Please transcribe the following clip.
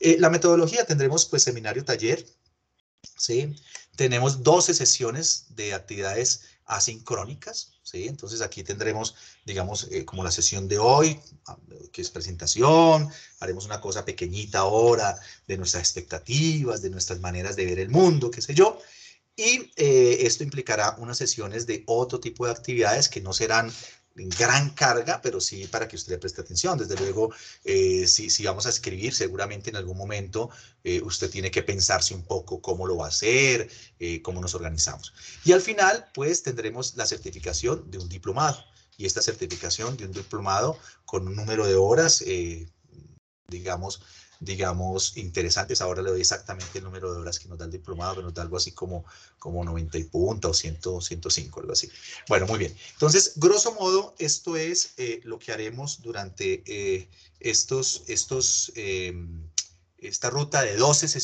La metodología tendremos pues seminario taller, ¿sí? Tenemos 12 sesiones de actividades asincrónicas, ¿sí? Entonces aquí tendremos, digamos, como la sesión de hoy, que es presentación, haremos una cosa pequeñita ahora de nuestras expectativas, de nuestras maneras de ver el mundo, qué sé yo, y esto implicará unas sesiones de otro tipo de actividades que no serán en gran carga, pero sí para que usted le preste atención. Desde luego, si vamos a escribir, seguramente en algún momento usted tiene que pensarse un poco cómo lo va a hacer, cómo nos organizamos. Y al final, pues tendremos la certificación de un diplomado. Y esta certificación de un diplomado con un número de horas, digamos, interesantes. Ahora le doy exactamente el número de horas que nos da el diplomado, que nos da algo así como 90 y punta o 100, 105, algo así. Bueno, muy bien. Entonces, grosso modo, esto es lo que haremos durante esta ruta de 12 sesiones.